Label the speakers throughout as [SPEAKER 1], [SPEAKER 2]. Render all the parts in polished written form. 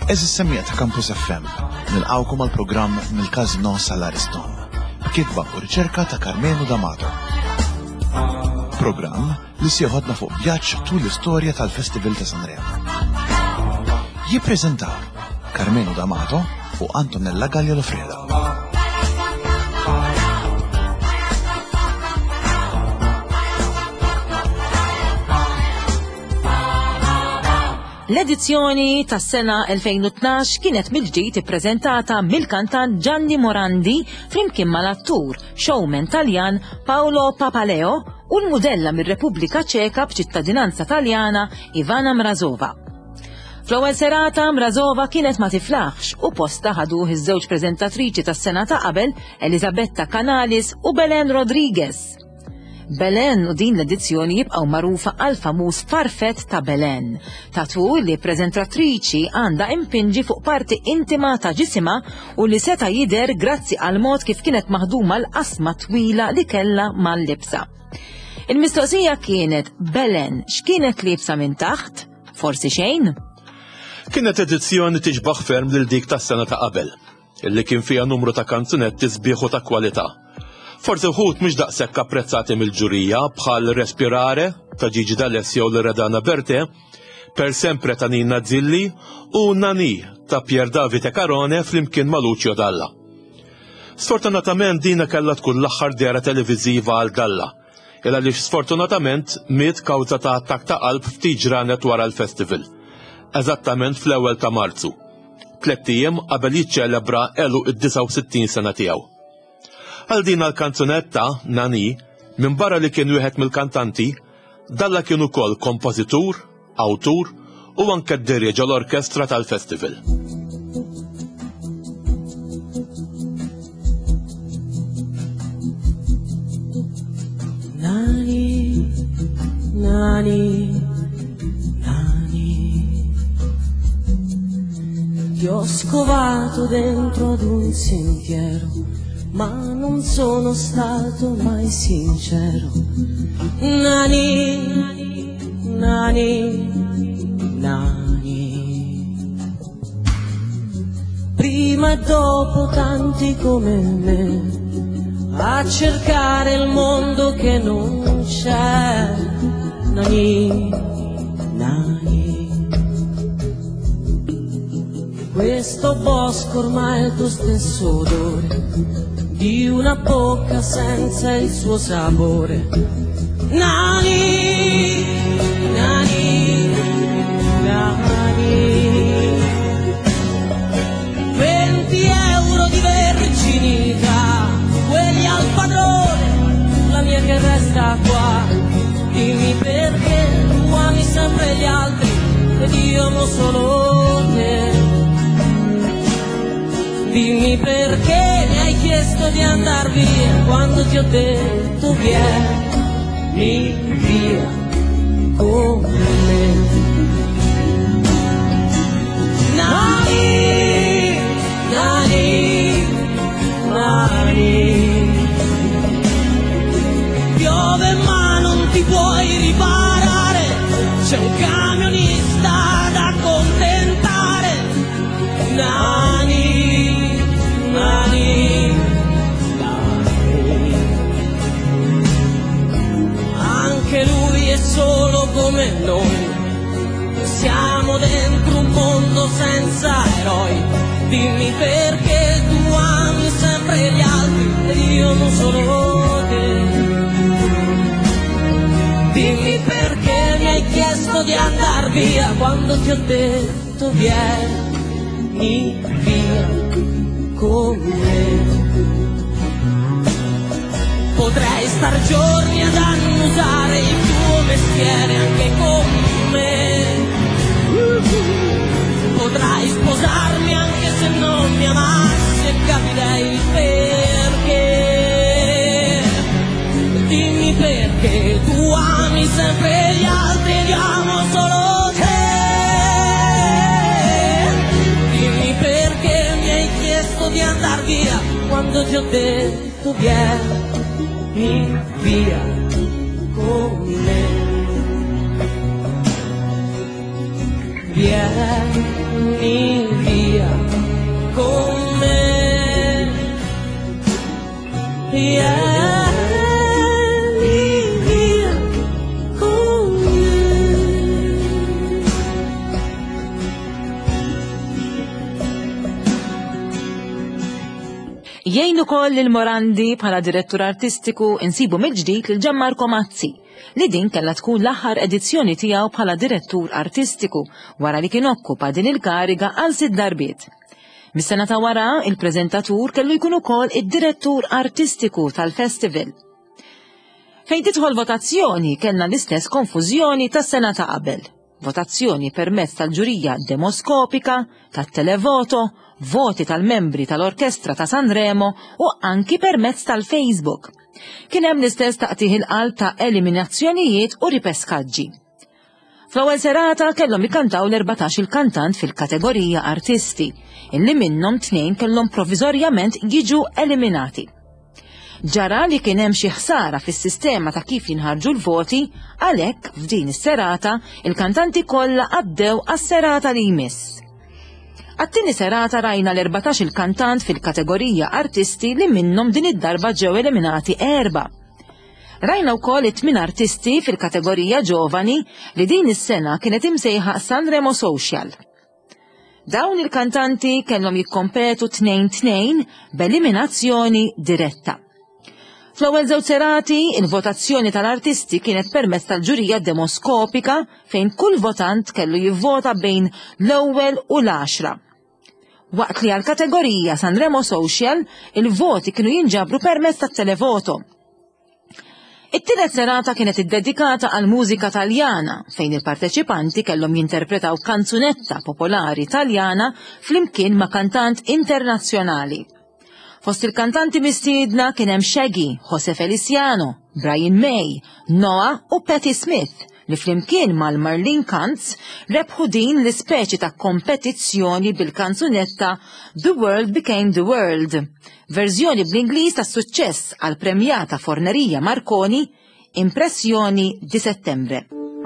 [SPEAKER 1] Eżis semmija ta' Campus FM, nilqawkom għal programm mill-Casino sal-Ariston, kitba u riċerka ta' Carmenu D'Amato. Programm li sieħodna fuq vjaġġ tul l-istorja tal-Festival ta' Sanremo. Jippreżentaw Carmenu D'Amato u Antonella Gallia Lofreda.
[SPEAKER 2] L-edizzjoni tas-sena 2012 kienet mill-ġdid ippreżentata mill-kantant Gianni Morandi flimkien mal-attur showman Taljan Paolo Papaleo u l-mudella mir-Repubblika Ċeka b'ċittadinanza Taljana Ivana Mrazova. Fl-ewwel serata Mrazova kienet ma tiflaħx u posta ħadu iż-żewġ preżentatriċi tas-sena ta' qabel Elisabetta Canalis u Belen Rodriguez. Belen u din l-edizzjoni jibqgħu magħrufa għal famuż farfet ta' Belen, tatu li preżentatriċi għandha impinġi fuq parti intima ta' ġisimha u li seta' jidher grazzi għal mod kif kienet maħduma l-qasma twila li kellha mal-libsa. Il-mistoqsija kienet Belen x'kienet libsa minn taħt? Forsi xejn?
[SPEAKER 3] Kienet edizzjoni tiġbaħ ferm lil dik tas-sena ta' qabel, illi kien fiha numru ta' kanzunetti sbieħu ta' kwalità. Forsi wħud mhux daqshekk apprezzati mill-ġurija bħal Respirare ta' Gigi D'Alessio u Loredana Bertè, Per sempre ta' Nina Zilli u Nani ta' Pier Davide Carone flimkien ma' Lucio Dalla. Sfortunatament dina kellha tkun l-aħħar dera televiżiva għal Dalla, illa li sfortunatament miet kawża ta' attakk ta' qalb ftit ġranet wara l-festival, eżattament fl-ewwel ta' Marzu, 3 ijiem qabel jiċċelebra elu id-69 sena tiegħu. Għal din għal-kanzunetta, Nani, minn barra li kien wieħed mill-kantanti, Dalla kien ukoll kompożitur, awtur u anke ddirieġa l-orkestra tal-festival.
[SPEAKER 4] Nani, Nani, Nani, ti ho scovato dentro ad un sentiero, ma non sono stato mai sincero. Nani, Nani, Nani. Prima e dopo tanti come me, a cercare il mondo che non c'è. Nani, Nani. Questo bosco ormai è il tuo stesso odore, di una bocca senza il suo sapore. Nani, Nani, Nani. 20 euro di verginità, quelli al padrone, la mia che resta qua. Dimmi perché tu ami sempre gli altri ed io amo solo te. Dimmi perché mi hai chiesto di andar via quando ti ho detto vieni via con me. Nani, Nani, Nani. Piove ma non ti puoi riparare, c'è un camionista da accontentare. Nani, Nani, Nani. Anche lui è solo come noi, siamo dentro un mondo senza eroi. Dimmi perché tu ami sempre gli altri ed io non solo te. Dimmi perché mi hai chiesto di andar via quando ti ho detto vieni via con me. Potrei star giorni ad annusare il tuo mestiere anche con me. Potrai sposarmi anche se non mi amassi e capirei il perché. Dimmi perché tu ami sempre gli altri ed io amo solo te. Dimmi perché mi hai chiesto di andar via quando ti ho detto vieni via con me. vieni via con me, vieni via con me.
[SPEAKER 2] Jgħin ukoll il-Morandi bħala direttur artistiku insibu mill-ġdid lil Ġammar Komazzi li din kellha tkun l-aħħar edizzjoni tiegħu bħala direttur artistiku wara li kien okkupa din il-kariga għal 6 darbiet. Mis-sena ta' wara il-preżentatur kellu jkun ukoll id-direttur artistiku tal-festival. Fejn tidħol votazzjoni kellna l-istess konfużjoni tas-sena ta' qabel. Votazzjoni permezz tal-ġurija demoskopika, tat-televoto, voti tal-membri tal-Orkestra ta' Sanremo u anki permezz tal-Facebook. Kien hemm l-istess taqtih il-qalb ta' eliminazzjonijiet u ripeskaġġi. Fl-ewwel serata kellhom ikkantaw l-14 il-kantant fil-kategorija artisti, illi minnhom 2 kellhom proviżorjament jiġu eliminati. Ġara li kien hemm xi ħsara fis-sistema ta' kif jinħarġu l-voti, għalhekk f'din is-serata il-kantanti kollha għaddew għas-serata li jmiss. Għat-tieni serata rajna l-14 il-kantant fil-kategorija artisti li minnhom din id-darba ġew eliminati 4. Rajna wkoll 8 artisti fil-kategorija ġovani li din is-sena kienet imsejħa Sanremo Social. Dawn il-kantanti kellhom jikkompetu 2-2 b'eliminazzjoni diretta. Fl-ewwel żewġ serati, il-votazzjoni tal-artisti kienet permezz tal-ġurija demoskopika fejn kull votant kellu jivvota bejn l-ewwel u l-10. Waqt li għal-kategorija Sanremo Social, il-voti kienu jinġabru permezz tat-televoto. It-tielet serata kienet iddedikata għal mużika Taljana, fejn il-parteċipanti kellhom jinterpretaw kanzunetta popolari Taljana flimkien ma' kantant internazzjonali. Fost il-kantanti mistiedna kien hemm Shaggy, Jose Feliciano, Brian May, Noah u Patti Smith li flimkien mal-Marlene Kantz rebħu din l-ispeċi ta' kompetizzjoni bil-kanzunetta The World Became the World, verżjoni bl-Ingliż ta' suċċess għal premjata Fornerija Marconi, Impressjoni di Settembre.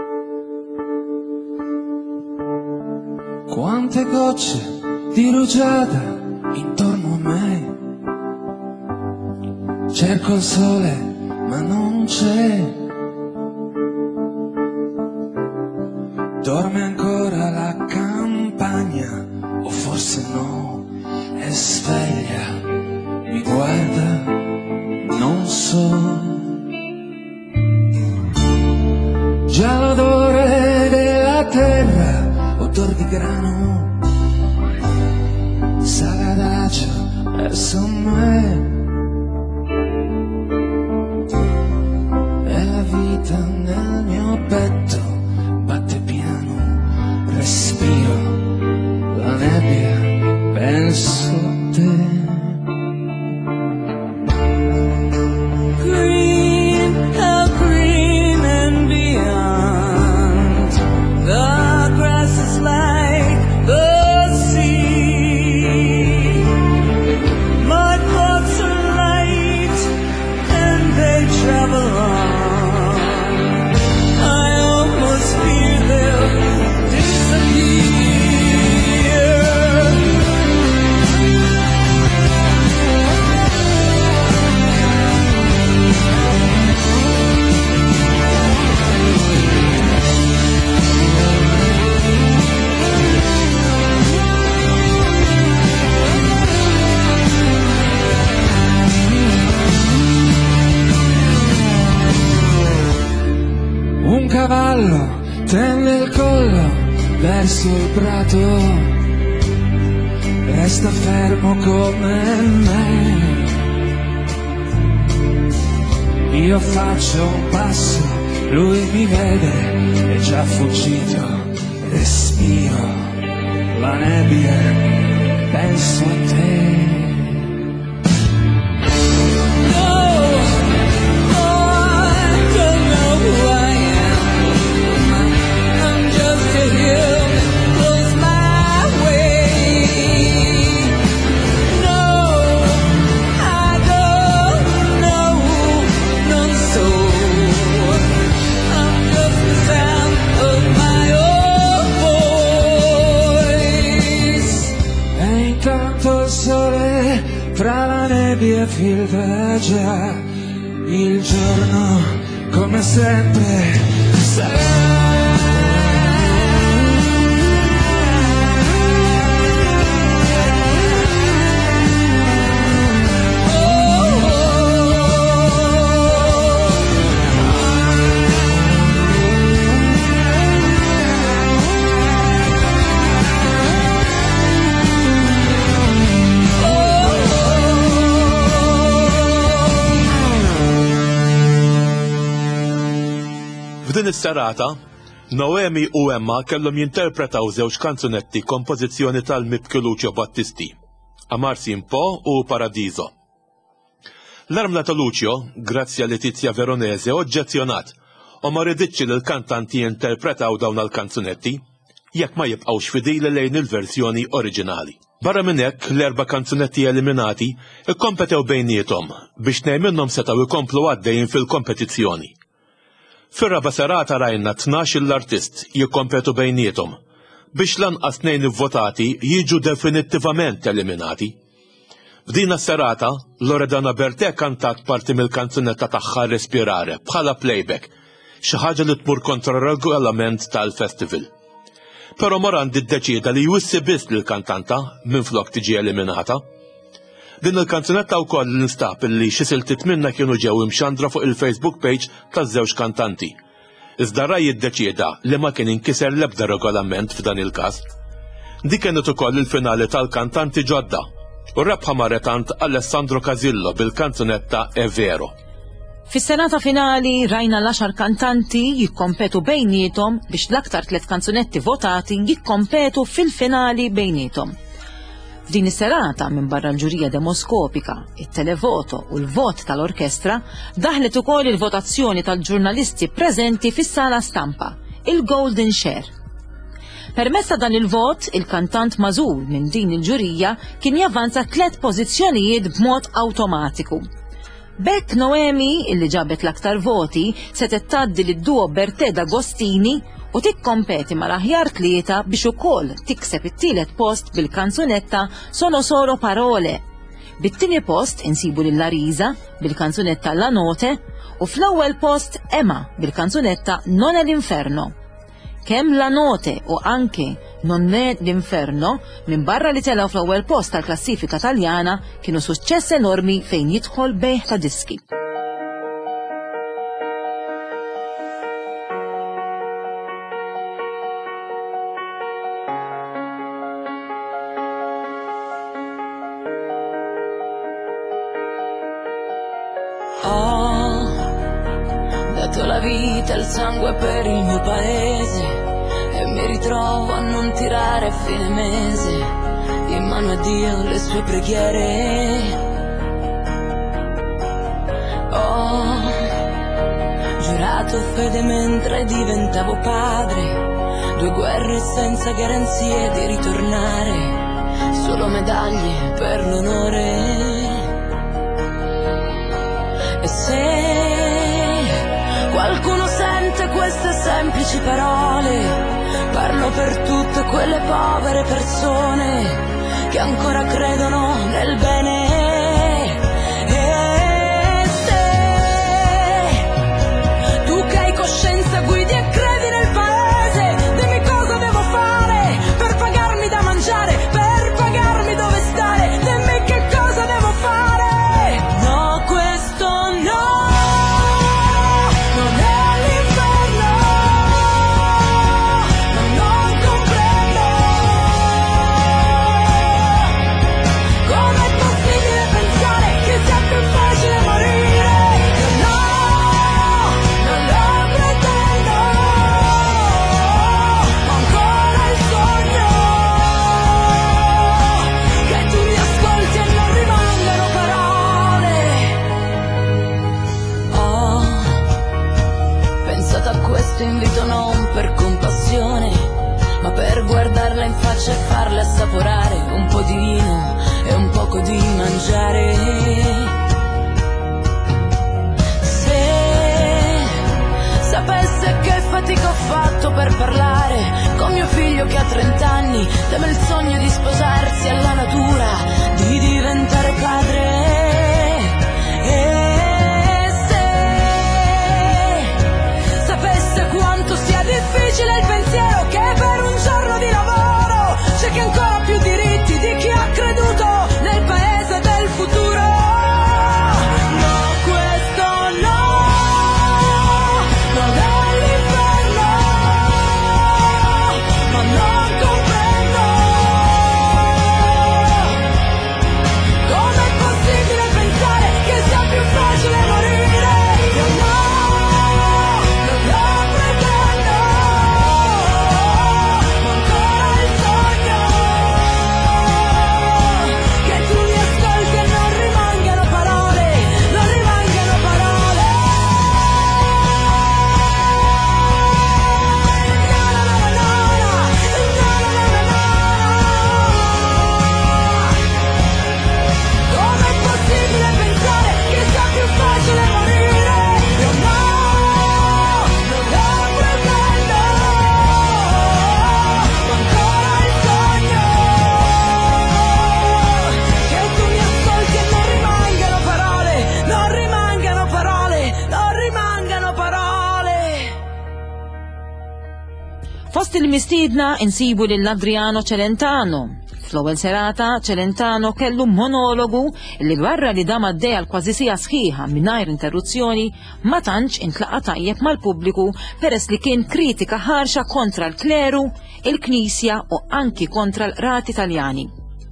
[SPEAKER 5] Quante gocce di rugiada intorno a me, cerco il sole ma non c'è. Dorme ancora la campagna, o forse no, è sveglia, mi guarda, non so. Già l'odore della terra, odor di grano, sale adagio verso me. E la vita nel mio petto batte piano, respiro la nebbia, penso a te.
[SPEAKER 4] Green, how green and beyond, the grass is like the sea. Mud boats are light and they travel on.
[SPEAKER 5] Un cavallo tende il collo verso il prato, resta fermo come me. Io faccio un passo, lui mi vede, è già fuggito, respiro la nebbia, penso a te.
[SPEAKER 4] Oh
[SPEAKER 5] fra la nebbia filtraggia il giorno come sempre sarà.
[SPEAKER 3] F'din is-serata, Noemi u Emma kellhom jinterpretaw żewġ kanzunetti kompożizzjoni tal-Mibki Lucio Battisti, Amarsi un po' u Paradiso. L-armla ta' Lucio, grazzi għal Letizia Veronese, oġġezzjonat u ma rriditx li l-kantanti jinterpretaw dawn il-kanzunetti jekk ma jibqgħux fidili lejn il-verżjoni oriġinali. Barra minn hekk l-erba' kanzunetti eliminati ikkompetew bejniethom biex minnhom setgħu jkomplu għaddejjin fil-kompetizzjoni. Fir-raba' serata rajna 12 l-artist jikkompetu bejniethom biex lanqas 2 votati jiġu definittivament eliminati. F'din is-serata Loredana Bertè kantat parti mill-kanzunetta tagħha Respirare bħala playback, xi ħaġa li tmur kontra regolament tal-festival. Però Morandi ddeċieda li jwissi biss lill-kantanta minflok tiġi eliminata. Din il-kanzunetta wkoll nistab li xi siltiet minnha kienu ġew imxandra fuq il-Facebook page taż-żewġ kantanti. Iżda Rai jiddeċieda li ma kien inkiser l-ebda regolament f'dan il-każ. Dik kienet ukoll il-finali tal-kantanti ġodda u rebħa marretant Alessandro Casillo bil-kanzunetta È Vero.
[SPEAKER 2] Fis-serata finali rajna l-10 kantanti jikkompetu bejniethom biex l-aktar 3 kanzunetti votati jikkompetu fil-finali bejniethom. F'din is-serata minn barra l-ġurija demoskopika, it-televoto u l-vot tal-orkestra daħlet ukoll il-votazzjoni tal-ġurnalisti preżenti fis-sala stampa, il-Golden Share. Permezz ta' dan il-vot, il-kantant magħżul minn din il-ġurija kien javvanza 3 pożizzjonijiet b'mod awtomatiku. Bekk Noemi, illi ġabet l-aktar voti, setet tgħaddi lid-duo Bertè D'Agostini u tikkompeti mal-aħjar 3 biex ukoll tikseb it-tielet post bil-kanzunetta Sono Solo Parole. Bit-tieni post insibu lil Larisa bil-kanzunetta La Note u fl-ewwel post Emma bil-kanzunetta Non è l'Inferno. Kemm La Note u anke Non è l'Inferno minn barra li telgħu fl-ewwel post tal-klassifika Taljana kienu suċċess enormi fejn jidħol bejħ ta' diski.
[SPEAKER 4] Ho dato la vita e il sangue per il mio paese e mi ritrovo a non tirare a fine mese in mano a Dio le sue preghiere. Ho giurato fede mentre diventavo padre, 2 guerre senza garanzie di ritornare, solo medaglie per l'onore. E se qualcuno sente queste semplici parole, parlo per tutte quelle povere persone che ancora credono nel bene. E se tu che hai coscienza guidi e credi nel paese, dimmi cosa devo fare per pagarmi da mangiare, per pagarmi dove stare, dimmi che cosa devo fare. No, questo no. Invito non per compassione, ma per guardarla in faccia e farle assaporare un po' di vino e un poco di mangiare. Se sapesse che fatica ho fatto per parlare con mio figlio che ha 30 anni, teme il sogno di sposarsi alla natura, di diventare padre
[SPEAKER 2] Fost il-mistiedna insibu lil Adriano Celentano. Fl-ewwel serata Celentano kellu monologu li barra li dam għaddej għal kważi sija sħiħa mingħajr interruzzjoni ma tantx intlaqa' tajjeb mal-pubbliku peress li kien kritika ħarxa kontra l-kleru, il-Knisja u anki kontra l-rati Taljani.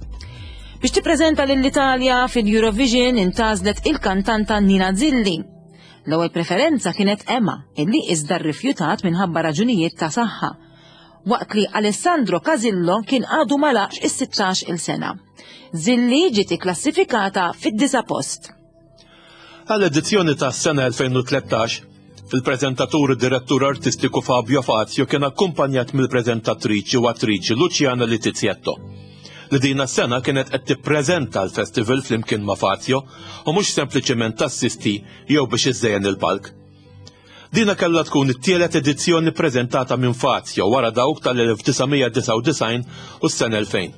[SPEAKER 2] Biex tippreżenta lill-Italja fil-Eurovision intażlet il-kantanta Nina Zilli. L-ewwel preferenza kienet Emma, illi iżda rrifjutat minħabba raġunijiet ta' saħħa, waqt li Alessandro Casillo kien għadu malaqx is-16 il-sena. Zilli ġiet ikklassifikata fid-9 post.
[SPEAKER 3] Għall-edizzjoni tas-sena 2013, il-preżentatur u direttur artistiku Fabio Fazio kien akkumpanjat mill-preżentatriċi u attriċi Luciana Litizietto. Li din is-sena kienet qed tippreżenta l-festival flimkien ma' Fazio u mhux sempliċement tassisti jew biex iżżejjen il-palk. Dina kellha tkun it-tielet edizzjoni ppreżentata minn Fazio wara dawk tal-1999 u s-sena 2000.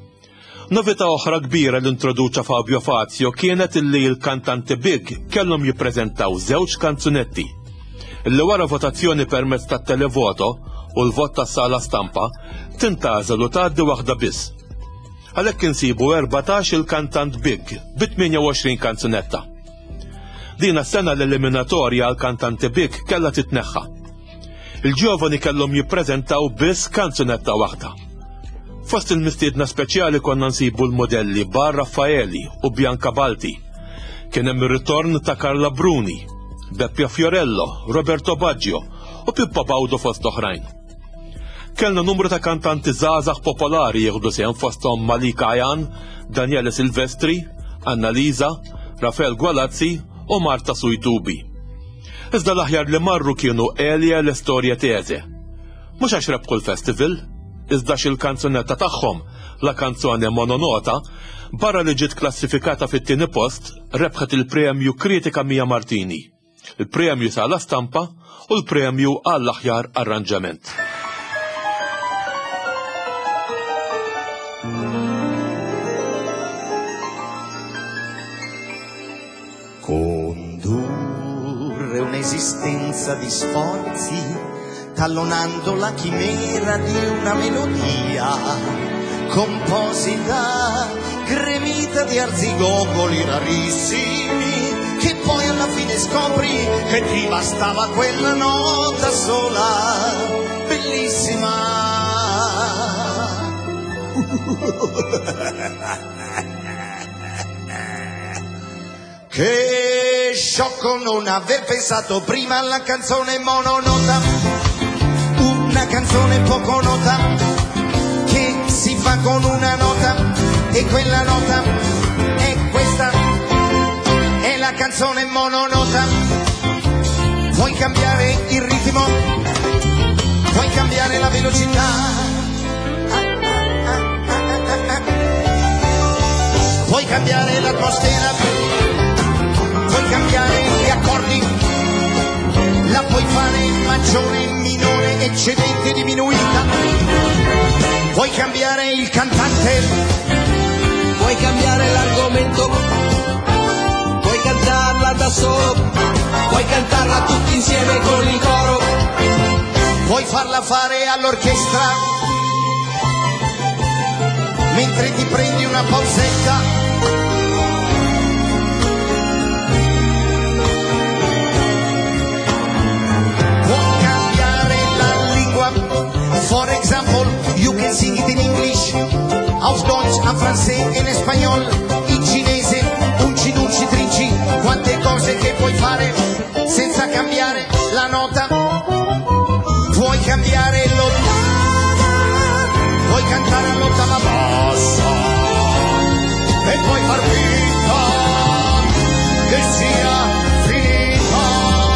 [SPEAKER 3] Novità oħra kbira li introduċa Fabio Fazio kienet illi l-kantanti Big kellhom jippreżentaw żewġ kanzunetti. Illi wara votazzjoni permezz tat-televoto u l-vot tas-sala stampa tintażel u tgħaddi waħda biss. Għalhekk insibu 14 il-kantant Big b'28 kanzunetta. Dina s-sena l-eliminatorja għal kantanti Big kellha titneħħa. Il-ġovani kellhom jippreżentaw biss kanzunetta waħda. Fost il-mistiedna speċjali konna nsibu l-modelli Bar Raffaeli u Bianca Balti. Kien hemm ir-ritorn ta' Carla Bruni, Beppia Fiorello, Roberto Baggio u Pippo Baudo fost oħrajn. Kellna numru ta' kantanti żgħażagħ popolari jieħdu sehem fosthom Malika Ajan, Daniele Silvestri, Anna Lisa, Rafael Gualazzi u Marta Sujtubi. Iżda l-aħjar li marru kienu Elia l-Estorja Teze. Mhux għax rebħu l-festival, iżda xil-kanzunetta tagħhom, la kanzone Mononota, barra li ġiet klassifikata fit-tieni post, rebħet il-premju Kritika Mia Martini, il-premju sala stampa u l-premju għall-aħjar arranġament.
[SPEAKER 6] Condurre un'esistenza di sforzi, tallonando la chimera di una melodia composita, gremita di arzigogoli rarissimi, che poi alla fine scopri che ti bastava quella nota sola, bellissima. Che sciocco non aver pensato prima alla canzone mononota, una canzone poco nota che si fa con una nota e quella nota è questa, è la canzone mononota. Puoi cambiare il ritmo, puoi cambiare la velocità, puoi cambiare l'atmosfera, puoi cambiare gli accordi, la puoi fare maggiore, minore, eccedente, diminuita, puoi cambiare il cantante,
[SPEAKER 4] Puoi cambiare l'argomento, puoi cantarla da solo, puoi cantarla tutti insieme con il coro,
[SPEAKER 6] puoi farla fare all'orchestra, mentre ti prendi una pausetta. For example, you can sing it in English, auf Deutsch, en francés, en español, in cinese, unci, dunci, trinci, quante cose che puoi fare senza cambiare la nota. Puoi cambiare l'ottava, puoi cantare all'ottava bassa e puoi far finta che sia finita.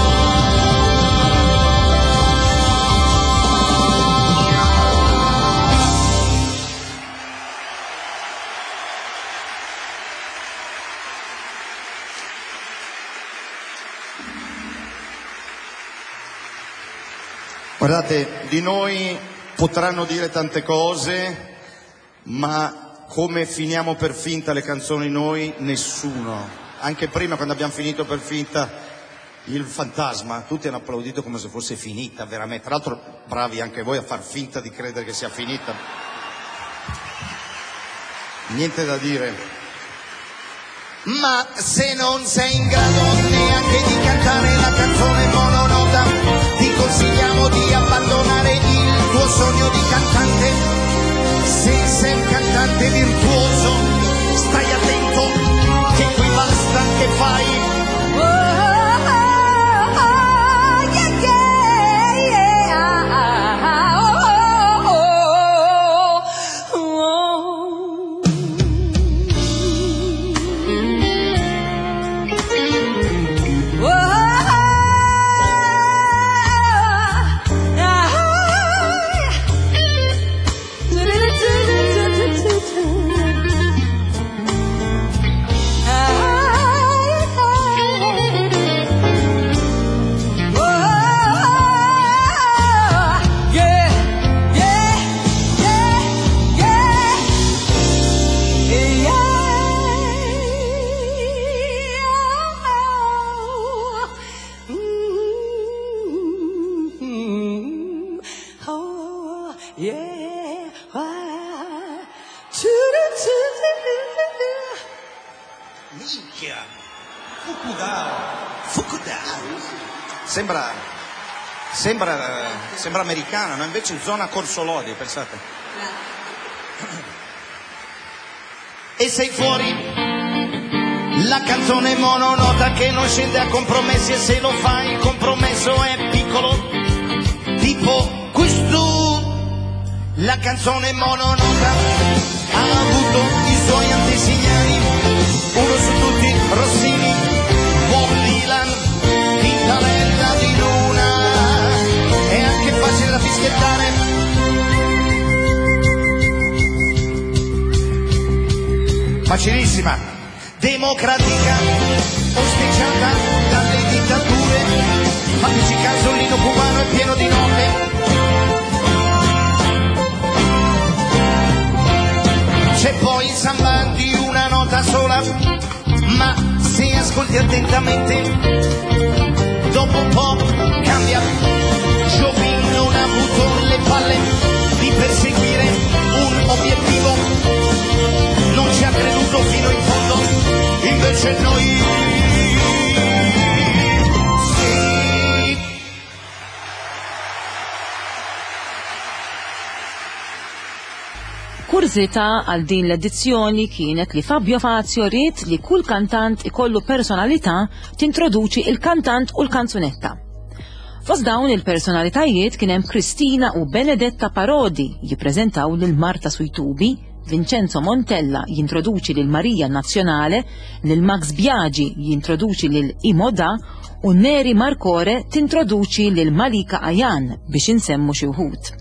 [SPEAKER 6] Guardate, di noi potranno dire tante cose, ma come finiamo per finta le canzoni noi? Nessuno. Anche prima, quando abbiamo finito per finta Il fantasma, tutti hanno applaudito come se fosse finita, veramente. Tra l'altro bravi anche voi a far finta di credere che sia finita. Niente da dire. Ma se non sei in grado neanche di cantare la canzone mononota, ti consigliamo di abbandonare il tuo sogno di cantante. Se sei un cantante virtuoso, stai attento che qui basta che fai. Minchia! Sembra americana, no? Invece zona Corso Lodi, pensate. E sei fuori, la canzone mononota che non scende a compromessi, e se lo fai il compromesso è piccolo, tipo questo. La canzone mononota ha avuto i suoi antesignani, uno su tutti Rossini, Bob Dylan, Tintarella di Luna, è anche facile da fischiettare. Facilissima, democratica, osteggiata dalle dittature, fateci caso, il Lino cubano è pieno di note. C'è poi il samba di una nota sola, ma se ascolti attentamente, dopo un po' cambia. Jobim non ha avuto le palle di perseguire un obiettivo, non ci ha creduto fino in fondo, invece noi sì.
[SPEAKER 2] Kurzita għal din l-edizzjoni kienet li Fabio Fazio ried li kull kantant ikollu personalità tintroduċi il-kantant u l-kanzunetta. Fost dawn il-personalitajiet kien hemm Kristina u Benedetta Parodi jippreżentaw lil Marta Suitubi, Vincenzo Montella jintroduċi lil Marija Nazzjonale, lil Max Biagi jintroduċi lil Imoda u Neri Marcore tintroduċi lil Malika Ajan biex insemmu xi wħud.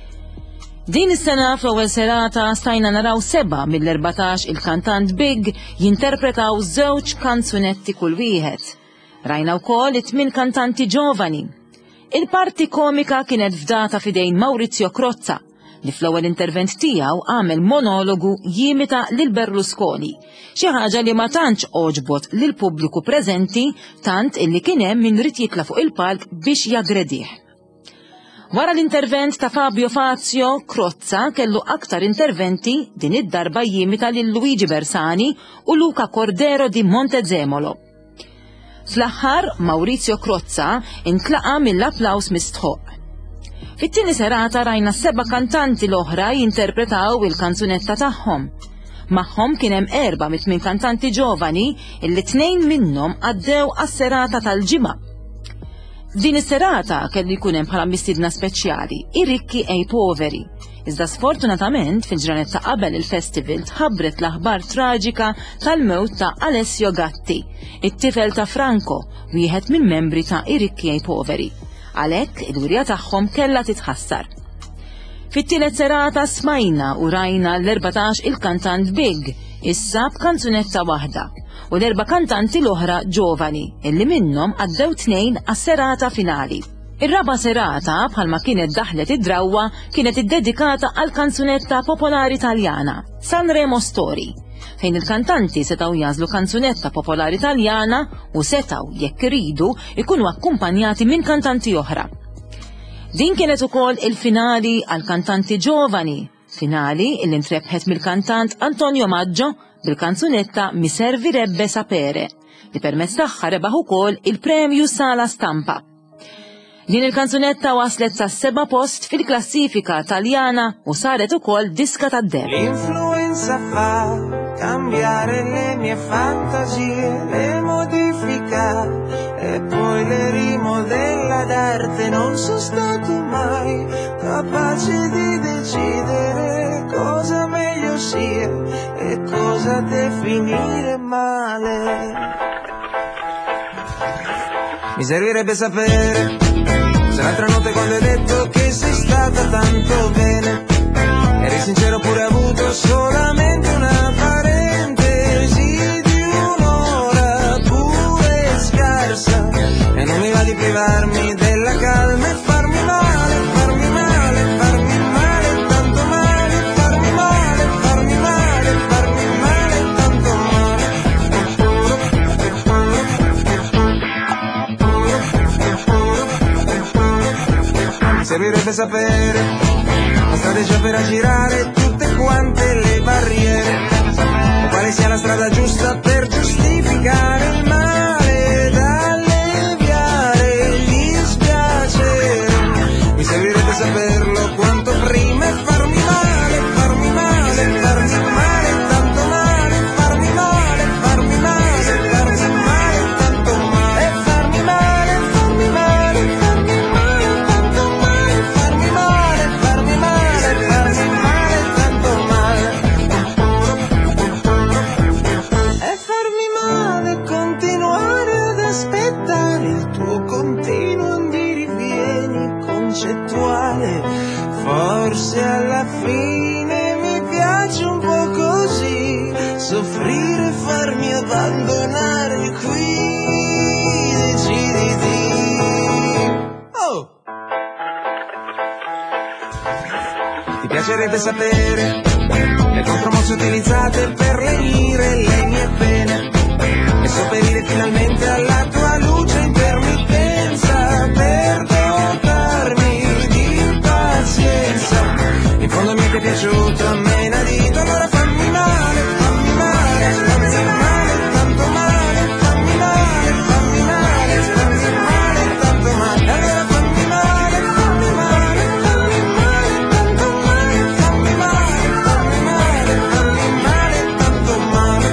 [SPEAKER 2] Din is-sena fl-ewwel serata stajna naraw 7 mill-14 il-kantant Big jinterpretaw 2 kanzunetti kull wieħed. Rajna wkoll 8 kantanti ġovani. Il-parti komika kienet fdata fidejn Maurizio Crozza, li fl-ewwel intervent tiegħu għamel monologu jimita lil Berlusconi, xi ħaġa li ma tantx oġbot lil pubbliku preżenti tant illi kien hemm min rid jitla' fuq il-palk biex jaggredih. Wara l-intervent ta' Fabio Fazio, Crozza kellu aktar interventi din id-darba jimita lil Luigi Bersani u Luca Cordero di Montezemolo. Fl-aħħar Maurizio Crozza intlaqa mill-applaws mistħoq. Fit-tieni serata rajna 7 kantanti l-oħra jinterpretaw il-kanzunetta tagħhom. Magħhom kien hemm 4 mit-8 kantanti ġovani illi 2 minnhom għaddew għas-serata tal-ġimgħa. Din is-serata kelli jkun hemm bħala mistiedna speċjali ir-rikki ej poveri. Iżda sfortunatament fil-ġranet ta' qabel il-festival tħabbret l-aħbar traġika tal-mewt ta' Alessio Gatti, it-tifel ta' Franco, wieħed mill-membri ta' ir-rikki ej poveri. Għalhekk il-wirja tagħhom kellha titħassar. Fit-tielet serata smajna u rajna l-14 il-kantant Big, issa b'kanzunetta waħda, u l-4 kantanti l-oħra ġovani, illi minnhom għaddew 2 għas-serata finali. Ir-raba serata bħalma kienet daħlet id-drawwa kienet iddedikata għal kanzunetta popolari Taljana, Sanremo Story. fejn il-kantanti setaw jażlu kanzunetta popolari Taljana u setaw jekk iridu ikunu akkumpanjati minn kantanti oħra. Din kienet ukoll il-finali għal kantanti ġovani, finali il intrebħet mill-kantant Antonio Maggio bil-kanzunetta Mi servirebbe sapere, li permezz tagħha rebaħ ukoll il-premju Sala Stampa. Din il-kanzunetta waslet sa' 7 post fil-klassifika Taljana u saret ukoll diska tad-deb.
[SPEAKER 7] L'influenza fa cambiare le mie fantasie, le modifica e poi le rimodella d'arte. Non sono stato mai capace di decidere cosa meglio sia e cosa definire male. Mi servirebbe sapere se l'altra notte quando hai detto che sei stata tanto bene eri sincero oppure hai avuto solamente una parentesi di un'ora pure scarsa. E non mi va di privarmi della calma e farmi male, farmi male, farmi male, tanto male, farmi male, farmi male, farmi male, tanto male. Mi servirebbe sapere la strategia per aggirare tutte quante le barriere, o quale sia la strada giusta per giustificare il male da alleviare gli spiaceri. Mi servirebbe saperlo quanto prima e farmi male, farmi male, farmi male, tanto male, farmi male, farmi male, farmi male, tanto male, e farmi male, farmi male, farmi male, tanto male, farmi male, farmi male, farmi male, tanto male, e farmi male, continuare ad aspettare il tuo continuo andirivieni concettuale. Forse alla fine mi piace un po' così, soffrire e farmi abbandonare qui. Deciditi. Oh! Ti piacerebbe sapere le contromosse utilizzate per lenire le mie pene e sopperire finalmente alla tua luce intermittenza per dotarmi di pazienza. In fondo mi è piaciuto a me inadito, allora fammi male, fammi male, fammi male, tanto male, fammi male, fammi male, fammi male, tanto male, allora fammi male, fammi male, fammi male, tanto male, fammi male, fammi male, fammi male, tanto male.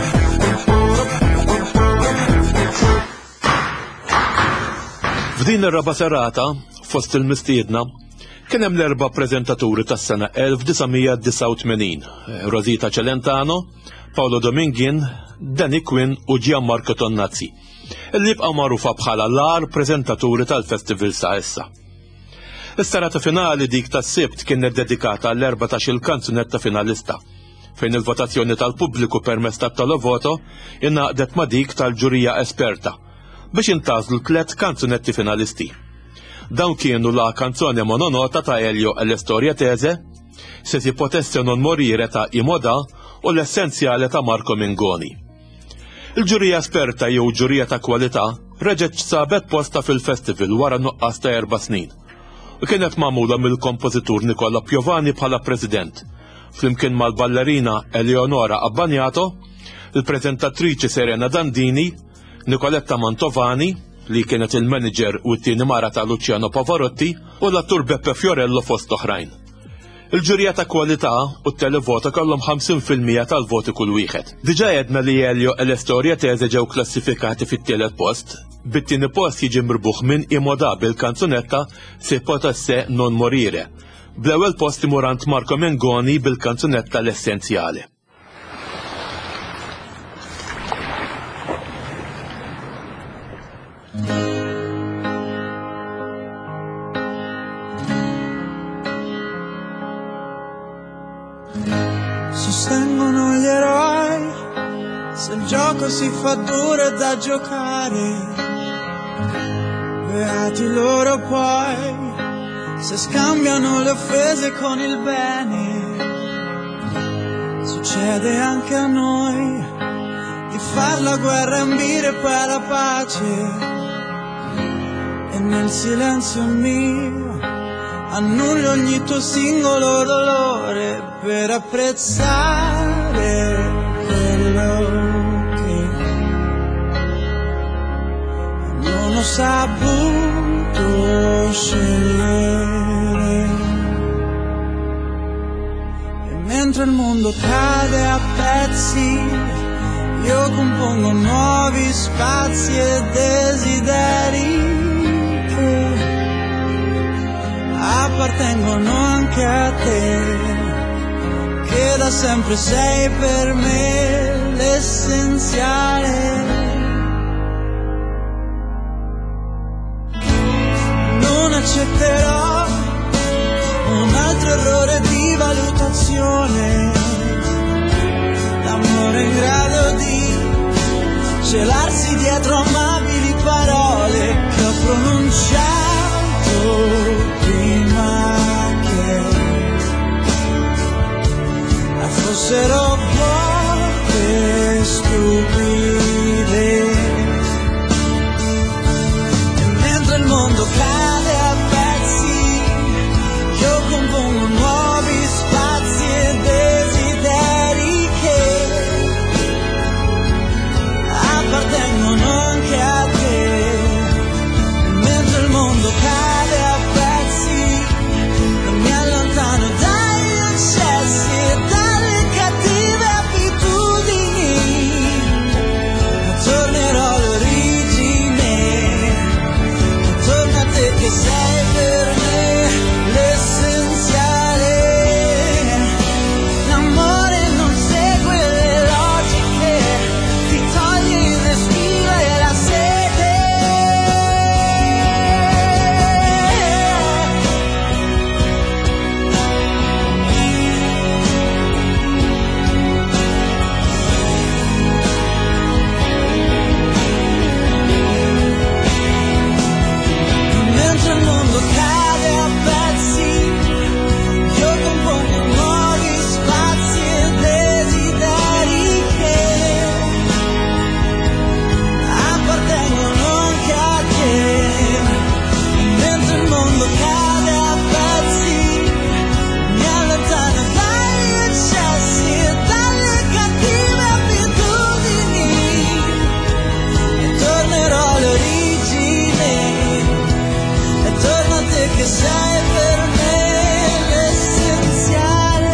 [SPEAKER 3] F'din ir-raba serata, fost il-mistiedna, kien hemm l-4 preżentaturi tas-sena 1989, Rosita Celentano, Paolo Domingin, Danny Quinn u Gianmarco Tonnazzi, illi jibqa' magħrufa bħala l-agħar preżentaturi tal-festival sa issa. Is-serata finali dik tas-sibt kienet dedikata għall-14 kanzunetta finalista, fejn il-votazzjoni tal-pubbliku permezz tat-televoto ingħaqdet ma' dik tal-ġurija esperta biex intażlu 3 kanzunetti finalisti. Dawn kienu la canzone mononota ta' Elio e l-Storia Tese, Se si potesse non morire ta' Imoda u l-essenzjali ta' Marco Mengoni. Il-ġurija esperta jew ġurija ta' kwalità reġgħet sabet posta fil-festival wara nuqqas ta' 4 snin u kienet magħmula mill-kompożitur Nicola Piovani bħala president, flimkien mal-ballerina Eleonora Abbagnato, il-preżentatriċi Serena Dandini, Nicoletta Mantovani, li kienet il-manager u t-tieni mara ta' Luciano Pavarotti, u l-attur Beppe Fiorello fost oħrajn. Il-ġurija ta' kwalità u t-televota kollhom 50% tal-voti kull wieħed. Diġà għedna li Elio e l-Storia Tese ġew klassifikati fit-tielet post, bit-tieni post jiġi mirbuħ minn Imoda bil-kanzunetta Se potesse non morire. Bl-ewwel post imurant Marco Mengoni bil-kanzunetta L-essenzjali.
[SPEAKER 7] Sostengono gli eroi, se il gioco si fa duro da giocare, beati loro poi, se scambiano le offese con il bene.
[SPEAKER 8] Succede anche a noi di far la guerra e ambire poi la pace, e nel silenzio mio annullo ogni tuo singolo dolore per apprezzare quello che non ho saputo scegliere. E mentre il mondo cade a pezzi, io compongo nuovi spazi e desideri appartengono anche a te, che da sempre sei per me l'essenziale. Non accetterò un altro errore di valutazione, l'amore in grado di celarsi dietro amabili parole che ho pronunciato prima che fossero volte stupide. E mentre il mondo cade a pezzi, io compongo nuovi spazi e desideri che appartengono anche a te. E mentre il mondo cade a pezzi, non mi allontano dagli eccessi e dalle cattive abitudini, ma tornerò all'origine, torna a te che sei per me l'essenziale. L'amore non segue le logiche, ti toglie il respiro e la sete. Mentre il mondo cade a pezzi, io compongo nuovi spazi e desideri che appartengono anche a te. Mentre il mondo cade a pezzi, mi allontano dagli eccessi e dalle cattive abitudini, e tornerò all'origine, e torno a te che sei per me l'essenziale.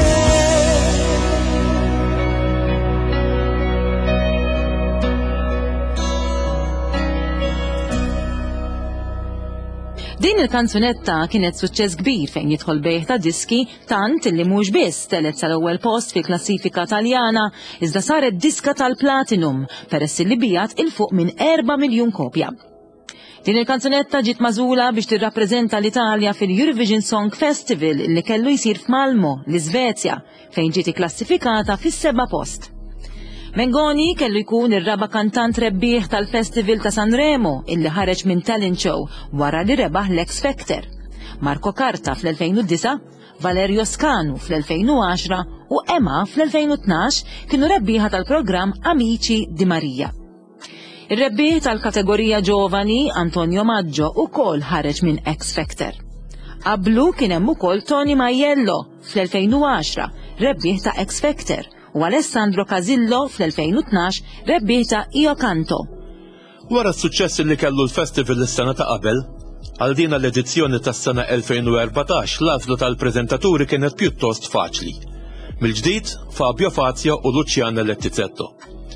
[SPEAKER 2] Din il-kanzunetta kienet suċċess kbir fejn jidħol bejħ ta' diski tant li mhux biss telet sal-ewwel post fil-klassifika Taljana, iżda saret diska tal-platinum peress li bijat il-fuq minn 4 miljun kopja. Din il-kanzunetta ġiet magħżula biex tirrappreżenta l-Italja fil-Eurovision Song Festival li kellu jsir f'Malmo, l-Iżvezja, fejn ġiet ikklassifikata fis-7 post. Mengoni kellu jkun ir-raba' kantant rebbieħ tal-Festival ta' Sanremo illi ħareġ minn talent show wara li rebaħ l-X Factor. Marco Carta fl-2009, Valerio Scanu fl-2010 u Emma fl-2012 kienu rebbieħa tal-programm Amici di Marija. Ir-rebbieħ tal-kategorija ġovani Antonio Maggio ukoll ħareġ minn X Factor. Qablu kien hemm ukoll Tony Maiello fl-2010, rebbieħ ta' X Factor, u Alessandro Casillo fl-2012 rebbieħ ta' Io Canto.
[SPEAKER 3] Wara s-suċċess li kellu l-festival is-sena ta' qabel, għal din l-edizzjoni tas-sena 2014 l-għażla tal-preżentaturi kienet pjuttost faċli. Mill-ġdid Fabio Fazio u Luciana Lettizetto.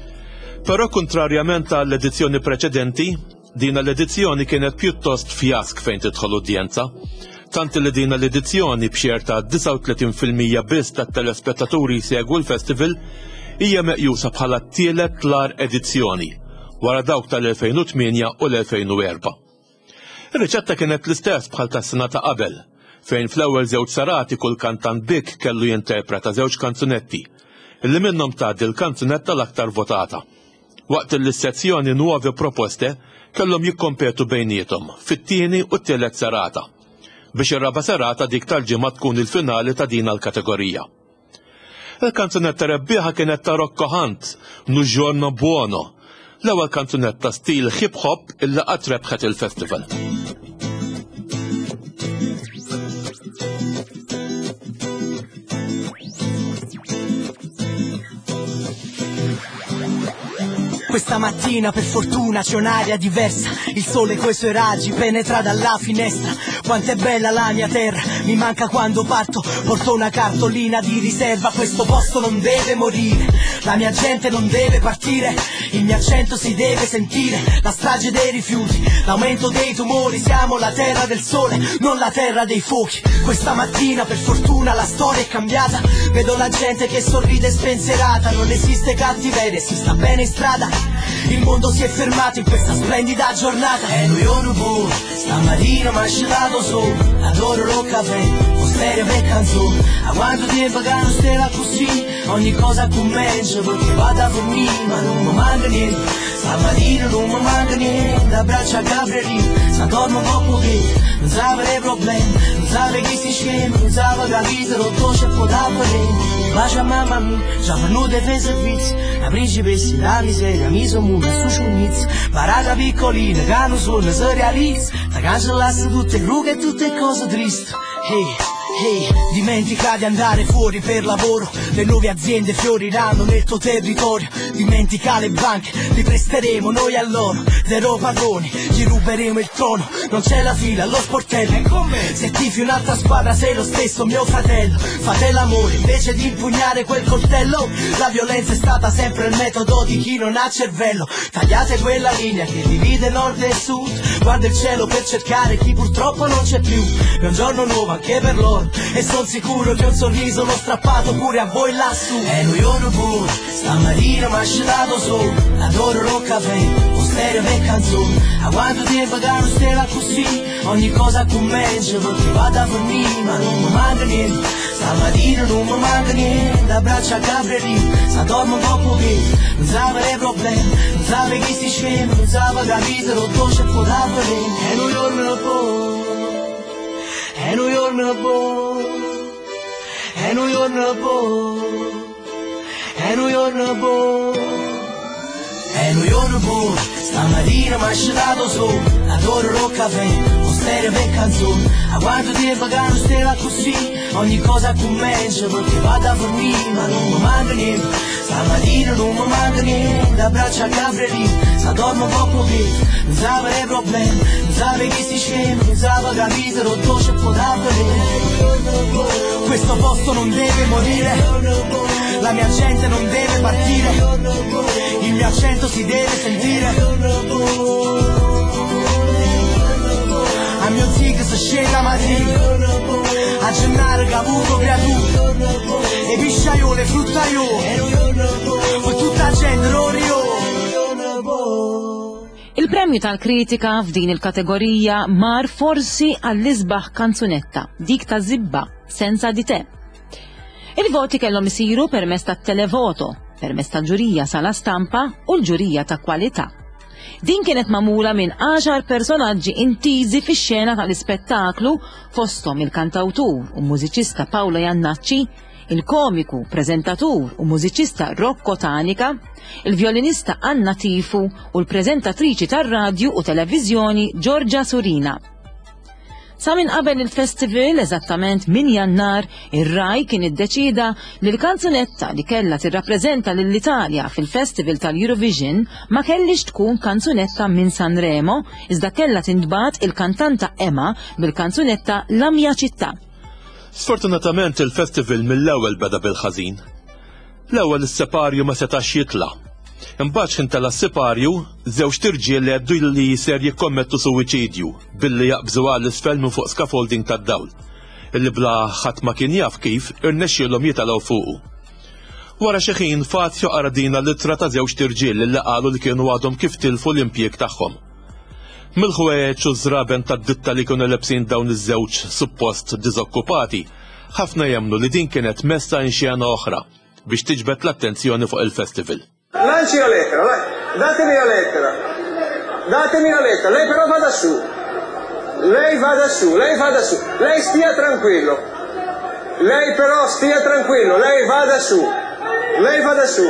[SPEAKER 3] Però kontrarjament għall-edizzjoni preċedenti, din l-edizzjoni kienet pjuttost fjask fejn tidħol udjenza, tant li din l-edizzjoni b'xer ta' 39% biss tat-telespettaturi jsegwu l-festival hija meqjusa bħala t-tielet l-ar edizzjoni wara dawk tal-2008 u l-2004. Ir-riċetta kienet l-istess bħal tas-sena ta' qabel, fejn fl-ewwel żewġ sarati kull kantant bik kellu jinterpreta żewġ kanzunetti, illi minnhom tgħaddi l-kanzunetta l-aktar votata. Waqt li s-sezzjoni nuovi proposte kellhom jikkompetu bejniethom fit-tieni u t-tielet sarata, biex ir-raba' serata dik tal-ġimgħa tkun il-finali ta' din l-kategorija. Il-kanzunetta rebbieħa kienet ta' Rocco Hunt, Nu Giorno Buono, l-ewwel kanzunetta stil hip hop illi qatt rebħet il-festival.
[SPEAKER 9] Questa mattina per fortuna c'è un'aria diversa, il sole coi suoi raggi penetra dalla finestra. Quanto è bella la mia terra, mi manca quando parto, porto una cartolina di riserva. Questo posto non deve morire, la mia gente non deve partire, il mio accento si deve sentire. La strage dei rifiuti, l'aumento dei tumori, siamo la terra del sole, non la terra dei fuochi. Questa mattina per fortuna la storia è cambiata, vedo la gente che sorride spensierata. Non esiste cattiveria, si sta bene in strada, il mondo si è fermato in questa splendida giornata. E noi non buono, stamattina mi ha scedato solo, adoro lo caffè, o stereo per canzone. A quanto tempo che non stava così, ogni cosa commencia perché vado a dormire, ma non mi manca niente. Stamattina non mi manca niente, abbraccia a Gabrielino, se dormo un po' pochino, non sape dei problemi, non sape chi si scema, non sape che la vita rotto c'è può da valere. Bacia mamma mia, già venuta e fai servizi, la principessa, la miseria, mi sono muta su sciunizzi, parata piccolina, che non sono si realizza, da cancellasse tutte rughe e tutte cose tristi. Hey, dimentica di andare fuori per lavoro, le nuove aziende fioriranno nel tuo territorio. Dimentica le banche, li presteremo noi a loro, zero padroni, gli ruberemo il trono. Non c'è la fila allo sportello, è con me. Se tifi un'altra squadra sei lo stesso mio fratello. Fate l'amore invece di impugnare quel coltello. La violenza è stata sempre il metodo di chi non ha cervello. Tagliate quella linea che divide nord e sud, guarda il cielo per cercare chi purtroppo non c'è più. È un giorno nuovo anche per loro, e son sicuro che un sorriso l'ho strappato pure a voi lassù. E noi non buono, stamattina mi ha scedato solo, adoro lo caffè, o stereo per canzone. A quanto tempo che non stava così, ogni cosa commencia perché vado a dormire, ma non mi manca niente. Stamattina non mi manca niente, abbraccia a Gabrielino, se dormo un po' pochino, non sape dei problemi, non sape chi si scema, non sape che la vita rotto c'è può da valere. E noi non buono, e noi non buono, e noi non buono, e noi non buono, e noi non buono. Stamattina mi ha scedato solo, adoro lo caffè, o stereo per canzone. A quanto tempo che non stava così, ogni cosa commencia perché vado a dormire, ma non mi manca niente. Stamattina non mi manca niente, abbraccia a Gabrielino, se dormo un po' pochino, non sape dei problemi, non sape chi si scema, non sape che la vita rotto c'è può da valere. Questo posto non deve morire, la mia gente non deve partire, il mio accento si deve sentire. A mio zig se scende la mattina, a gennaro che ha avuto creatura, e pisciaiole, fruttaiole, poi tutta la gente non rio.
[SPEAKER 2] Il-premju tal-kritika f'din il-kategorija mar forsi għall-isbaħ kanzunetta, dik ta' Zibba, Senza di te. Il-voti kellhom isiru permezz tat-televoto, permezz tal-ġurija sala stampa u l-ġurija ta' kwalità. Din kienet magħmula minn 10 personaġġi intiżi fix-xena tal-ispettaklu fosthom il-kantawtur u mużiċista Paolo Jannacci, il-komiku, preżentatur u mużiċista Rocco Tanica, il-violinista Anna Tifu u l-preżentatriċi tar-radju u televiżjoni Giorgia Surina. Sa minn qabel il-festival, eżattament min Jannar, ir-Rai kien iddeċida li l-kanzunetta li kellha tirrappreżenta lill-Italja fil-Festival tal-Eurovision ma kellix tkun kanzunetta minn Sanremo, iżda kellha tintbagħat il-kantanta Emma bil-kanzunetta La mia città.
[SPEAKER 3] Sfortunatament il-festival mill-ewwel beda bil-ħażin. L-ewwel is-separju ma setax jitla'. Imbagħad x'intela s-separju żewġ tirġiel li għeddu li ser jikkommettu suwiċidju billi jaqbżu għal isfel minn fuq scaffolding tad-dawl, illi bla ħadd ma kien jaf kif irnexxielhom jitalgħu fuqu. Wara xi ħin Fat joqra dina l-ittra ta' żewġ tirġiel li qalu li kienu għadhom kif tilfu l-impjieg tagħhom. Mill-ħwejjeġ u żraben tad-ditta li kienu lebsin dawn iż-żewġ suppost diżokkupati, ħafna jemmnu li din kienet messa inxjana oħra biex tiġbed l-attenzjoni fuq il-festival.
[SPEAKER 10] Lanci la lettera, vai, datemi la lettera, lei però vada su, lei stia tranquillo, Lei però stia tranquillo, lei vada su. Lei vada su.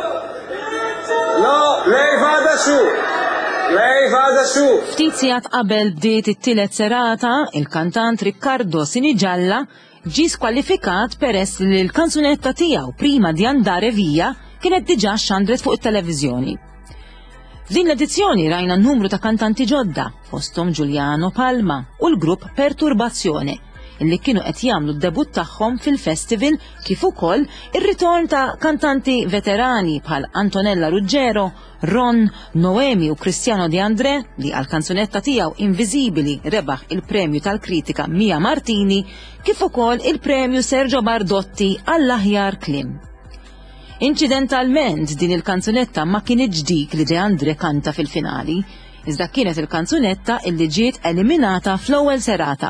[SPEAKER 10] No, lei vada su. Lei vada su.
[SPEAKER 2] Ftit sigħat qabel bdiet it-tielet serata, il-kantant Riccardo Sinigialla ġi skwalifikat peress li l-kanzunetta tiegħu Prima di andare via kienet diġà xandret fuq it-televiżjoni. F'din l-edizzjoni rajna n-numru ta' kantanti ġodda, fosthom Giuliano Palma u l-grupp Perturbazzjoni, illi kienu qed jagħmlu d-debut tagħhom fil-festival kif ukoll ir-ritorn ta' kantanti veterani bħal Antonella Ruggero, Ron, Noemi u Cristiano De André li għal kanzunetta tiegħu Invisibili rebaħ il-premju tal-kritika Mia Martini kif ukoll il-premju Sergio Bardotti għall-aħjar klim. Incidentalment din il-kanzunetta ma kienx dik li De André kanta fil-finali, iżda kienet il-kanzunetta illi ġiet eliminata fl-ewwel serata.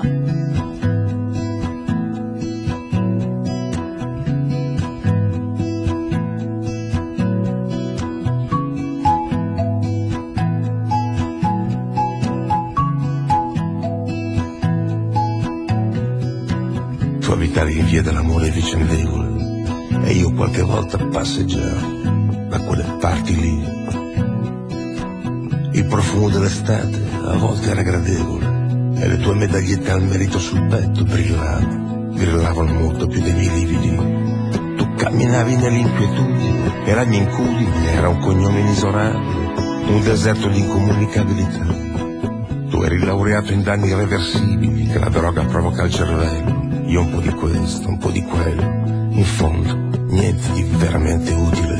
[SPEAKER 11] Tu abitavi in via dell'amore vicendevole e io qualche volta passeggiavo da quelle parti lì. Il profumo dell'estate a volte era gradevole e le tue medagliette al merito sul petto brillavano molto più dei miei lividi. Tu camminavi nell'inquietudine e la mia incudine era un cognome inesorabile, un deserto di incomunicabilità. Tu eri laureato in danni irreversibili che la droga provoca al cervello. Io un po' di questo, un po' di quello, in fondo niente di veramente utile.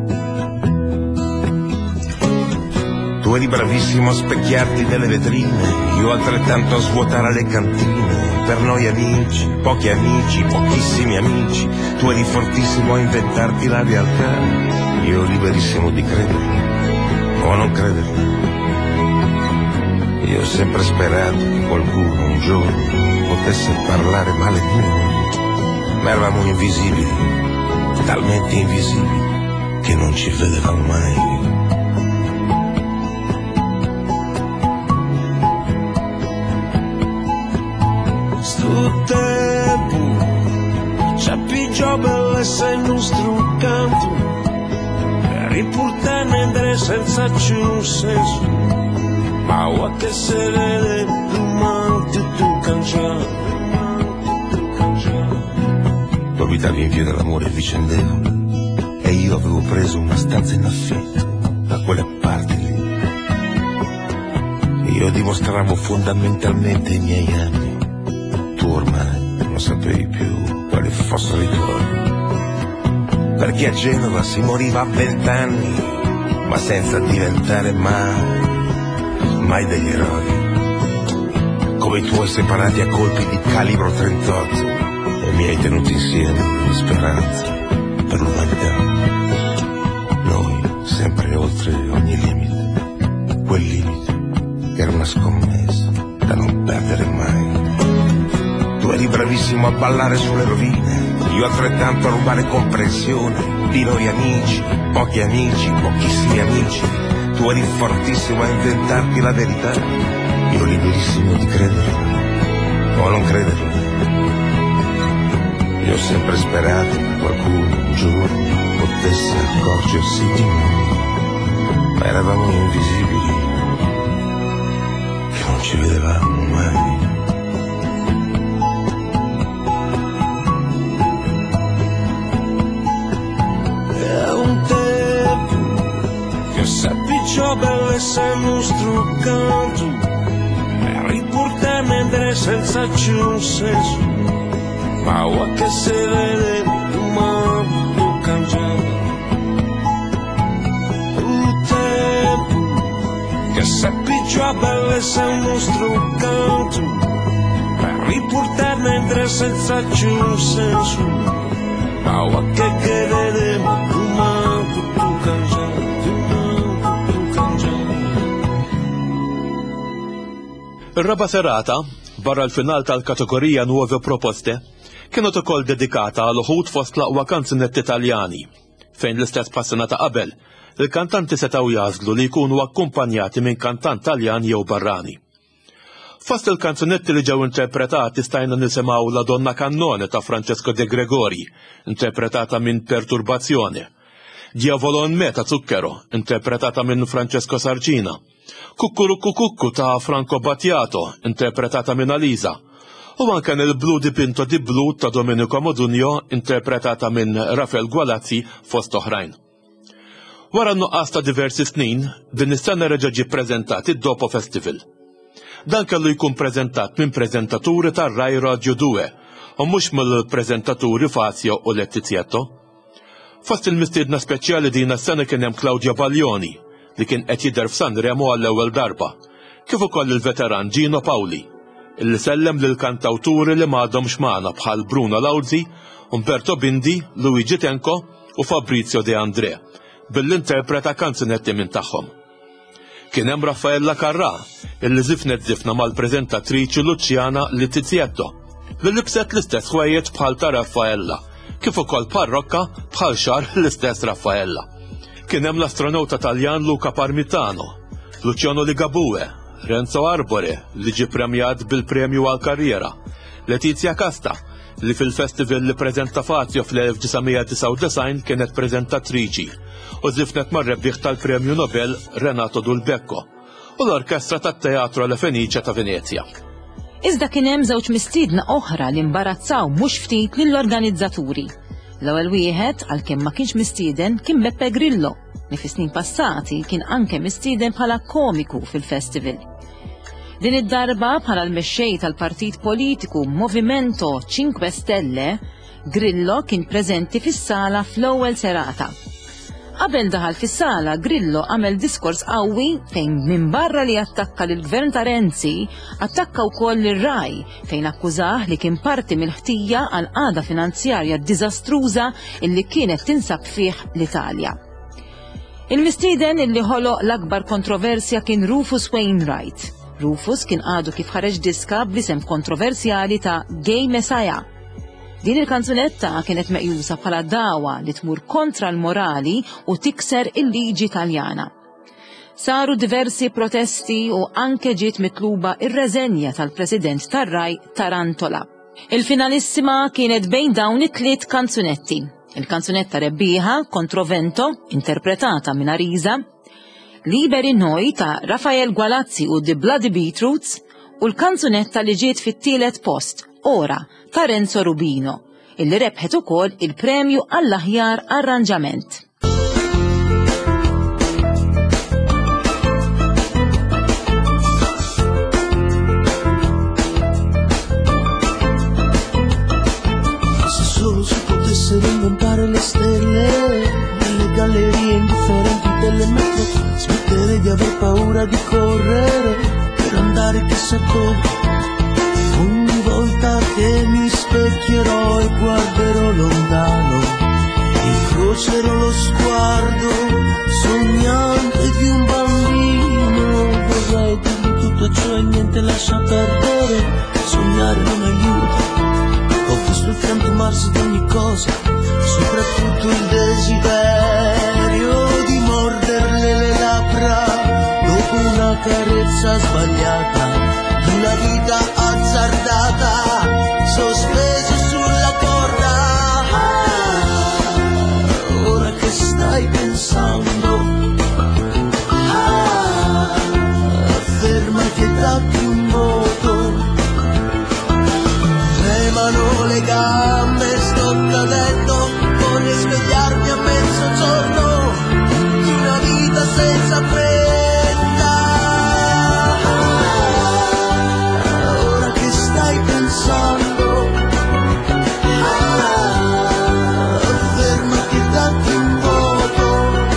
[SPEAKER 11] Tu eri bravissimo a specchiarti nelle vetrine, io altrettanto a svuotare le cantine. Per noi amici, pochi amici, pochissimi amici, tu eri fortissimo a inventarti la realtà, io liberissimo di crederla o non crederla. Io ho sempre sperato che qualcuno un giorno potesse parlare male di noi, ma eravamo invisibili, talmente invisibili che non ci vedevamo mai.
[SPEAKER 12] Sto tempo c'è più bellezza in nostro canto, per riportare senza più un senso, ma o che se vede domani tu cangiare.
[SPEAKER 11] Tu abitavi in via dell'amore vicendevole e io avevo preso una stanza in affitto da quelle parti lì. Io dimostravo fondamentalmente i miei anni, tu ormai non sapevi più quali fossero i tuoi, perché a Genova si moriva a 20 anni, ma senza diventare mai degli eroi, come i tuoi separati a colpi di calibro 38 e mi hai tenuti insieme in speranza per l'umanità. Noi sempre oltre ogni limite, quel limite era una scommessa da non perdere mai. Tu eri bravissimo a ballare sulle rovine, io altrettanto a rubare comprensione di noi amici, pochi amici, pochissimi amici. Tu eri fortissimo a inventarti la verità, io liberissimo di crederla o non crederla. Io ho sempre sperato che qualcuno un giorno potesse accorgersi di noi, ma eravamo invisibili, che non ci vedevamo mai.
[SPEAKER 12] È un tempo che sappiamo bellezza il nostro canto, per riportare senza più un senso, ma o che se vede domani tu cangiare. Un tempo che sappiamo bellezza il nostro canto, per riportare senza più un senso, ma o che vede domani tu cangiare.
[SPEAKER 3] Ir-raba serata, barra l-final tal-kategorija Nuove Proposte, kienet ukoll dedikata għal uħud fost l-aqwa kanzunetti Taljani, fejn l-istess passana ta' qabel, il-kantanti setgħu jażlu li jkunu akkumpanjati minn kantant Taljan jew barrani. Fost il-kanzunetti li ġew interpretati stajna nisimgħu La Donna Cannone ta' Francesco De Gregori, interpretata minn Perturbazzjoni. Diavolon Me ta' Zucchero, interpretata minn Francesco Sargina. Kukuruku Kukku ta' Franco Battiato, interpretata minn Alisa. U anke il-Blu Dipinto di Blu ta' Domenico Modugno, interpretata minn Rafael Gualazzi fost oħrajn. Wara nuqqas ta' diversi snin, din is-sena reġa' ġie ppreżentat id-Dopo Festival. Dan kellu jkun preżentat minn preżentaturi tar-Rai Radio 2, u mhux mill-preżentaturi Fazio u Lettizietto. Fost il-mistiedna speċjali din is-sena kien hemm Claudio Baglioni, li kien qed jidher f'Sanremo għall-ewwel darba, kif ukoll il-veteran Gino Paoli, illi sellem lil kantawturi li m'għadhomx magħna bħal Bruno Lauzi, Umberto Bindi, Luigi Tenco u Fabrizio De André, bil-interpreta kanzunetti minn tagħhom. Kien hemm Raffaella Carrà, illi zifna mal-preżentatriċi Luciana Lettizietto, li libset l-istess ħwejjeġ bħal ta' Raffaella, kif ukoll parrokka bħal xar l-istess Raffaella. Kien hemm l-astronauta Taljan Luca Parmitano, Luciano Ligabue, Renzo Arbore, li ġie premjat bil-premju għall-karriera, Letizia Casta, li fil-festival li preżenta Fazio fl-1999 kienet preżentatriċi, u zifnet mar-rebbieħ tal-Premju Nobel Renato Dulbecco u l-Orkestra tat-Teatro La Fenice ta' Venezia.
[SPEAKER 2] Iżda kien hemm żewġ mistiedna oħra li imbarazzaw mhux ftit lill-organizzaturi. L-ewwel wieħed għalkemm ma kienx mistieden kien Beppe Grillo, li fis-snin passati kien anke mistieden bħala komiku fil-festival. Din id-darba bħala l-mexxej tal-partit politiku Movimento 5 Stelle, Grillo kien preżenti fis-sala fl-ewwel serata. Qabel daħal fis-sala, Grillo għamel diskors qawwi fejn minn barra li attakka lill-Gvern ta' Renzi, attakka wkoll lir-Rai fejn akkużah li kien parti mill-ħtija għal qagħda finanzjarja diżastruża illi kienet tinsab fih l-Italja. Il-mistieden illi ħoloq l-akbar kontroversja kien Rufus Wainwright. Rufus kien għadu kif ħareġ diska b'isem kontroversjali ta' Gay Messiah. Din il-kanzunetta kienet meqjusa bħala dawa li tmur kontra l-morali u tikser il-liġi Taljana. Saru diversi protesti u anke ġiet mitluba ir-reżenja tal-President tar-Rai Tarantola. Il-finalissima kienet bejn dawn it-tliet kanzunetti. Il-kanzunetta rebbieħa Controvento, interpretata minn Arisa, Liberi Noi ta' Rafael Gualazzi u The Bloody Beetroots u l-kanzunetta li ġiet fit-tielet post, Ora, ta' Renzo Rubino, illi rebħet ukoll il-premju għall-aħjar arranġament.
[SPEAKER 8] Se solo si potesse rimontare le stelle nelle gallerie indifferenti delle metro, smettere di aver paura di correre per andare chissà dove. Ogni volta che mi specchierò e guarderò lontano, incrocerò lo sguardo sognante di un bambino. Vorrei dirgli tutto ciò e niente lascia perdere, sognare non aiuta. Ho visto il frantumarsi di ogni cosa, soprattutto il desiderio di morderle le labbra dopo una carezza sbagliata. Una vita azzardata, sospeso sulla corda. Ora che stai pensando? Fermati e datti un voto. Tremano le gambe, sto cadendo. Vorrei svegliarmi a mezzogiorno di una vita senza fretta. Fermati e datti un voto.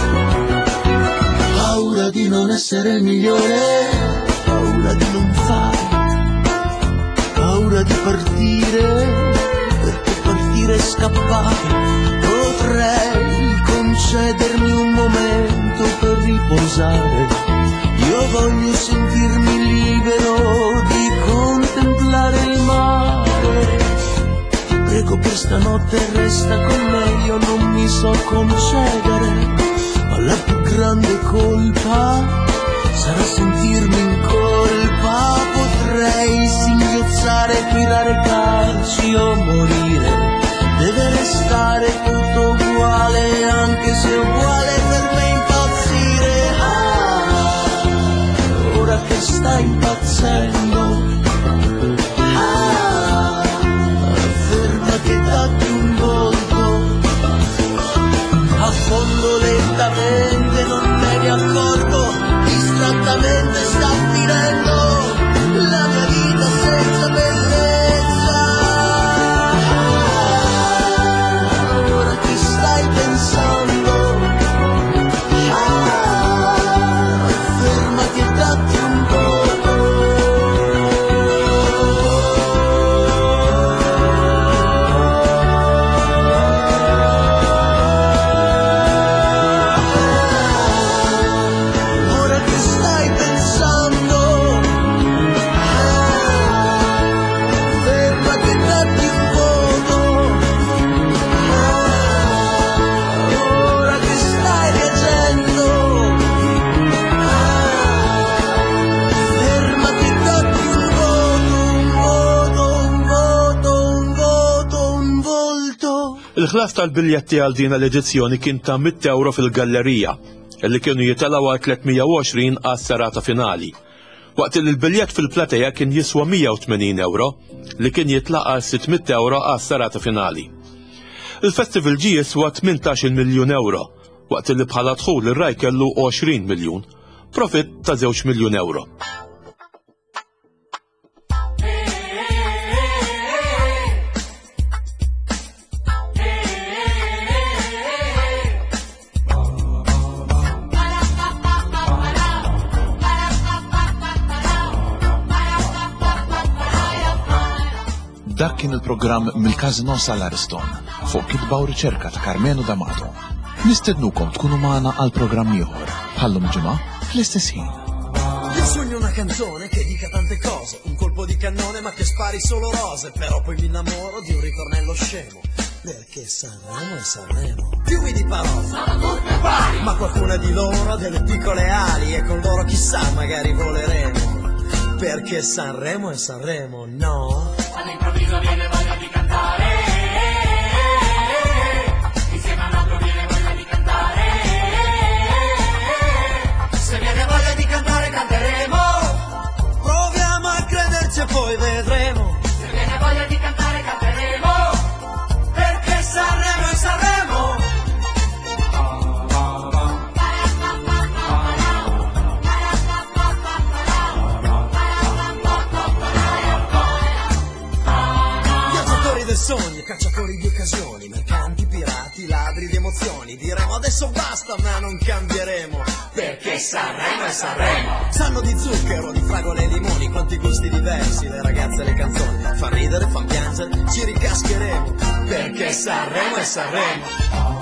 [SPEAKER 8] Paura di non essere il migliore, paura di non fare, paura di partire, perché partire e scappare. Potrei concedermi un momento per riposare. Io voglio sentirmi libero di contemplare il mare. Ti prego per stanotte resta con me, io non mi so concedere, ma la più grande colpa sarà sentirmi in colpa. Potrei
[SPEAKER 4] che sta impazzendo. Fermati e datti un volto. Affondo lentamente, non te ne accorgo, distrattamente sta finendo la mia vita senza bellezza. Ora che stai pensando? Fermati e datti un voto. Ora che stai pensando? Fermati e datti un voto. Ora che stai reagendo? Fermati e datti un volto.
[SPEAKER 3] Il-ħlas tal-biljetti għal din l-edizzjoni kien ta' 100 euro fil-gallerija, illi kienu jitelaw għal 320 għas serata finali. Waqt li l-biljett fil-plateja kien jiswa 180 euro, li kien jitlaq għal 600 euro għas serata finali. Il-festival ġie jiswa 18 miljun euro, waqt li bħala dħul ir-raj kellu 20 miljun, profit ta' 2 miljun euro.
[SPEAKER 1] Dak kien il-programm mill-Kazino sal-Ariston fuq kitba u riċerka ta' Carmenu D'Amato. Nistednukom tkunu magħna għal programm ieħor bħallum ġimgħa fl-istess ħin.
[SPEAKER 9] Io sogno una canzone che dica tante cose, un colpo di cannone ma che spari solo rose, però poi mi innamoro di un ritornello scemo, perché Sanremo è Sanremo. Fiumi di parole, ma qualcuna di loro ha delle piccole ali e con loro chissà magari voleremo, perché Sanremo è Sanremo, no?
[SPEAKER 13] All'improvviso viene voglia di cantare, insieme a un altro viene voglia di cantare, se viene voglia di cantare canteremo,
[SPEAKER 9] Proviamo a crederci e poi vedremo,
[SPEAKER 13] se viene voglia di cantare canteremo, perché Sanremo è Sanremo.
[SPEAKER 9] sogni, cacciatori di occasioni, mercanti, pirati, ladri di emozioni. Diremo adesso basta ma non cambieremo, perché Sanremo è Sanremo. Sanno di zucchero, di fragole e limoni, quanti gusti diversi, le ragazze e le canzoni. Fan ridere, fan piangere, ci ricascheremo, perché Sanremo è Sanremo.